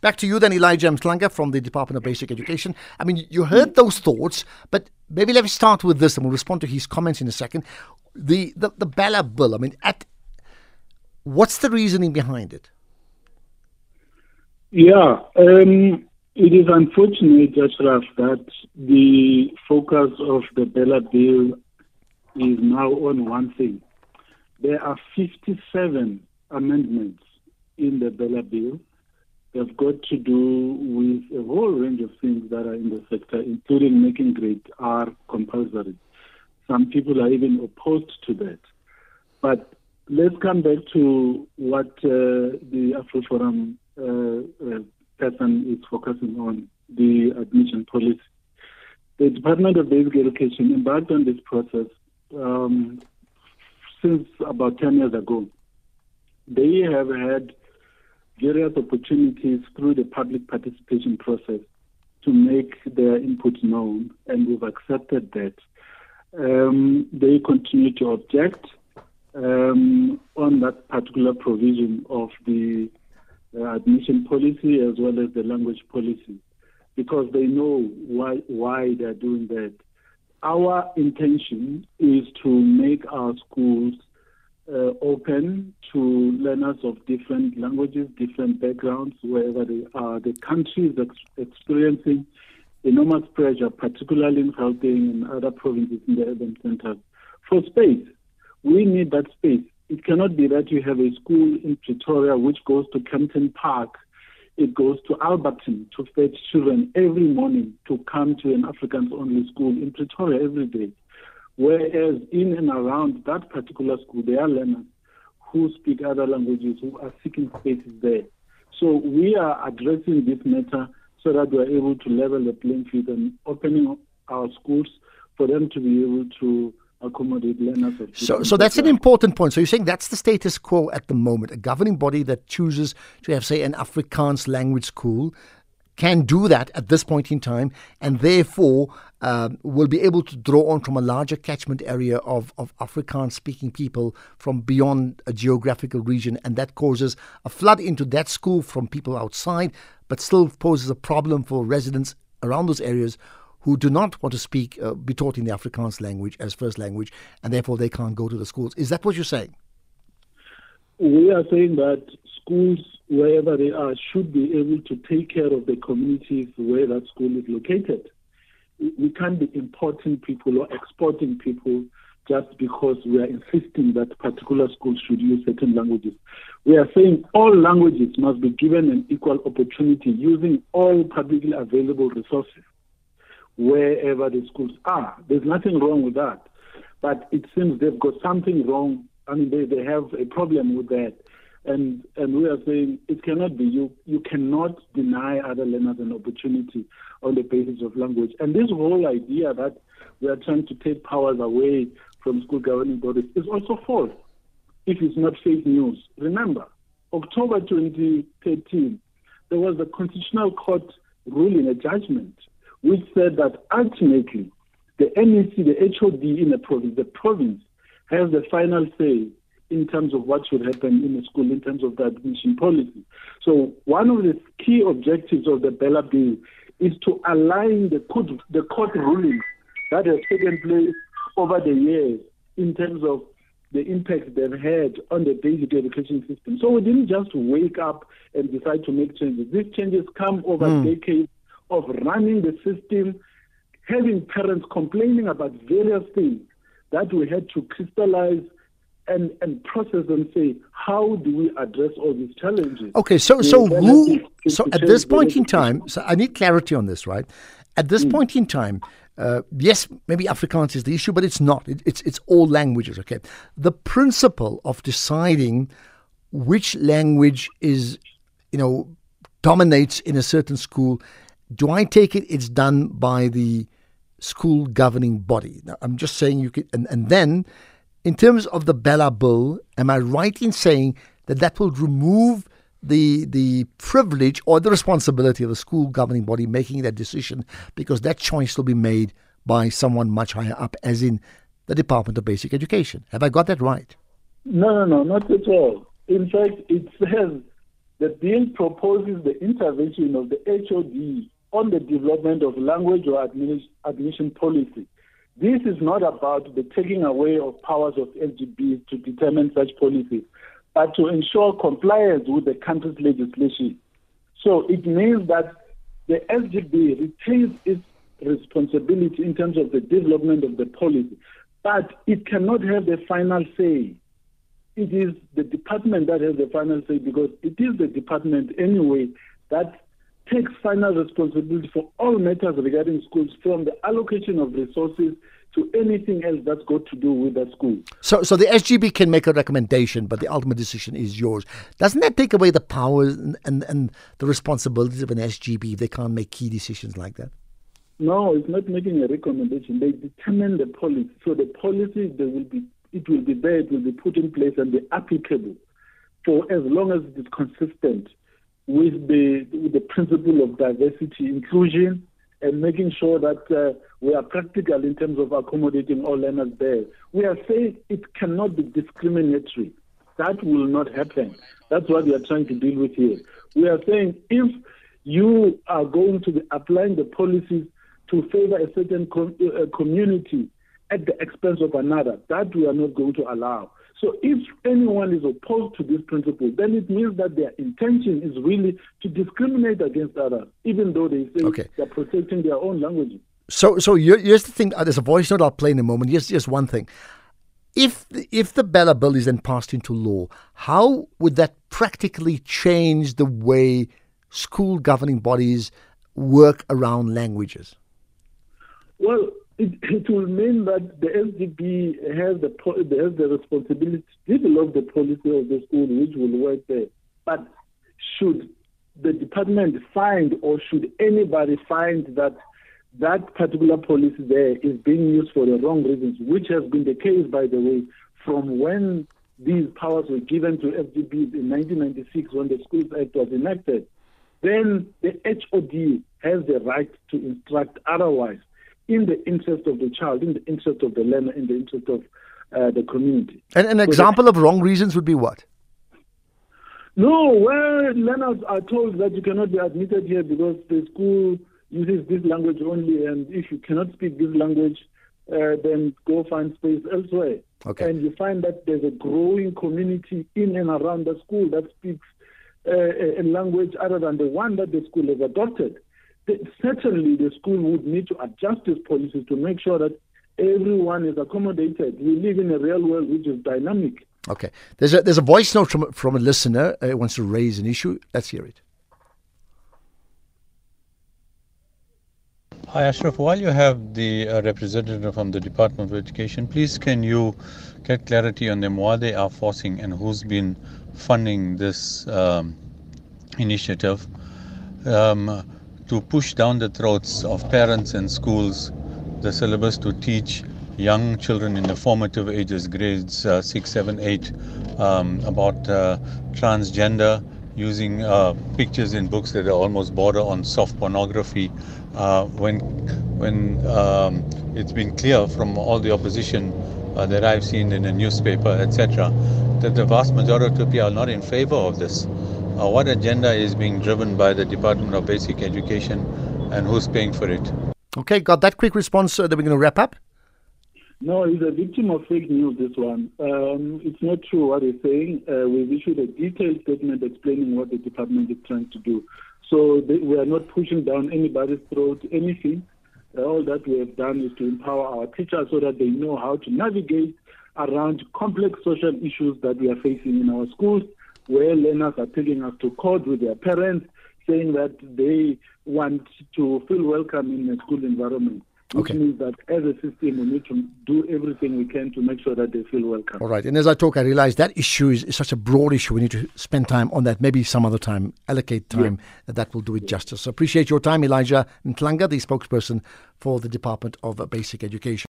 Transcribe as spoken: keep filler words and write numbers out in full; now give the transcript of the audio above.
Back to you then, Elijah Mhlanga from the Department of Basic Education. I mean, you heard those thoughts, but maybe let's start with this, and we'll respond to his comments in a second. The the, the Bella Bill, I mean, at what's the reasoning behind it? Yeah, um, it is unfortunate, Ashraf, that the focus of the Bella Bill is now on one thing. There are fifty-seven amendments in the Bella Bill. They've got to do with a whole range of things that are in the sector, including making grade R compulsory. Some people are even opposed to that. But let's come back to what uh, the AfroForum uh, uh, person is focusing on, the admission policy. The Department of Basic Education embarked on this process um, since about ten years ago. They have had various opportunities through the public participation process to make their input known, and we've accepted that. Um, they continue to object um, on that particular provision of the uh, admission policy as well as the language policy, because they know why why they're doing that. Our intention is to make our schools uh, open to learners of different languages, different backgrounds, wherever they are. The country is ex- experiencing enormous pressure, particularly in Gauteng and other provinces in the urban centers, for space. We need that space. It cannot be that you have a school in Pretoria which goes to Kempton Park, it goes to Alberton to fetch children every morning to come to an Afrikaans-only school in Pretoria every day. Whereas in and around that particular school, there are learners who speak other languages who are seeking spaces there. So we are addressing this matter so that we are able to level the playing field and opening our schools for them to be able to accommodate learners of so so that's an important point. So you're saying that's the status quo at the moment. A governing body that chooses to have, say, an Afrikaans language school can do that at this point in time, and therefore um, will be able to draw on from a larger catchment area of, of Afrikaans speaking people from beyond a geographical region, and that causes a flood into that school from people outside, but still poses a problem for residents around those areas who do not want to speak, uh, be taught in the Afrikaans language as first language, and therefore they can't go to the schools. Is that what you're saying? We are saying that schools, wherever they are, should be able to take care of the communities where that school is located. We can't be importing people or exporting people just because we are insisting that particular schools should use certain languages. We are saying all languages must be given an equal opportunity using all publicly available resources wherever the schools are. There's nothing wrong with that. But it seems they've got something wrong. I mean, they, they have a problem with that. And and we are saying it cannot be. You you cannot deny other learners an opportunity on the basis of language. And this whole idea that we are trying to take powers away from school governing bodies is also false, if it's not fake news. Remember, October twenty thirteen, there was a Constitutional Court ruling, a judgment, which said that ultimately the M E C, the H O D in the province, the province has the final say in terms of what should happen in the school, in terms of the admission policy. So one of the key objectives of the Bella Bill is to align the court, the court rulings that have taken place over the years in terms of the impact they've had on the basic education system. So we didn't just wake up and decide to make changes. These changes come over mm. decades of running the system, having parents complaining about various things that we had to crystallize and, and process and say, how do we address all these challenges? Okay, so so who, so at this point in time, so I need clarity on this, right? At this mm. point in time, uh, yes, maybe Afrikaans is the issue, but it's not. It, it's it's all languages, okay? The principle of deciding which language is, you know, dominates in a certain school, do I take it it's done by the school governing body? Now, I'm just saying you could, and, and then in terms of the Bella Bill, am I right in saying that that will remove the the privilege or the responsibility of the school governing body making that decision, because that choice will be made by someone much higher up, as in the Department of Basic Education? Have I got that right? No, no, no, not at all. In fact, it says the bill proposes the intervention of the H O D on the development of language or admission, admission policy. This is not about the taking away of powers of S G B to determine such policies, but to ensure compliance with the country's legislation. So it means that the S G B retains its responsibility in terms of the development of the policy, but it cannot have the final say. It is the department that has the final say, because it is the department anyway that takes final responsibility for all matters regarding schools, from the allocation of resources to anything else that's got to do with that school. So so the S G B can make a recommendation, but the ultimate decision is yours. Doesn't that take away the powers and, and, and the responsibilities of an S G B if they can't make key decisions like that? No, it's not making a recommendation. They determine the policy. So the policy, they will be, it will be there, it will be put in place and be applicable for as long as it is consistent with the, with the principle of diversity, inclusion, and making sure that uh, we are practical in terms of accommodating all learners there. We are saying it cannot be discriminatory. That will not happen. That's what we are trying to deal with here. We are saying if you are going to be applying the policies to favor a certain com- uh, community at the expense of another, that we are not going to allow. So if anyone is opposed to this principle, then it means that their intention is really to discriminate against others, even though they say okay. they're protecting their own languages. So so here's the thing. There's a voice note I'll play in a moment. Here's just one thing. If the, if the Bella Bill is then passed into law, how would that practically change the way school governing bodies work around languages? Well, It, it will mean that the S G B has the has the responsibility to develop the policy of the school, which will work there. But should the department find, or should anybody find that that particular policy there is being used for the wrong reasons, which has been the case, by the way, from when these powers were given to S G Bs in nineteen ninety-six when the Schools Act was enacted, then the H O D has the right to instruct otherwise, in the interest of the child, in the interest of the learner, in the interest of uh, the community. And an example so of wrong reasons would be what? No, where learners are told that you cannot be admitted here because the school uses this language only, and if you cannot speak this language, uh, then go find space elsewhere. Okay. And you find that there's a growing community in and around the school that speaks uh, a language other than the one that the school has adopted. Certainly, the school would need to adjust its policies to make sure that everyone is accommodated. We live in a real world which is dynamic. Okay. There's a there's a voice note from from a listener uh, who wants to raise an issue. Let's hear it. Hi, Ashraf. While you have the uh, representative from the Department of Education, please can you get clarity on them, why they are forcing and who's been funding this um, initiative um, to push down the throats of parents and schools the syllabus to teach young children in the formative ages, grades uh, six, seven, eight, um, about uh, transgender, using uh, pictures in books that are almost border on soft pornography, uh, when when um, it's been clear from all the opposition uh, that I've seen in the newspaper, et cetera, that the vast majority of people are not in favor of this. Uh, what agenda is being driven by the Department of Basic Education, and who's paying for it? Okay, got that quick response uh, that we're going to wrap up? No, he's a victim of fake news, this one. Um, it's not true what he's saying. Uh, we've issued a detailed statement explaining what the department is trying to do. So they, we are not pushing down anybody's throat, anything. Uh, all that we have done is to empower our teachers so that they know how to navigate around complex social issues that we are facing in our schools, where learners are taking us to court with their parents, saying that they want to feel welcome in a school environment. Which Okay. means that as a system, we need to do everything we can to make sure that they feel welcome. All right. And as I talk, I realize that issue is, is such a broad issue. We need to spend time on that. Maybe some other time, allocate time, Yeah. that that will do it justice. So appreciate your time, Elijah Ntlanga, the spokesperson for the Department of Basic Education.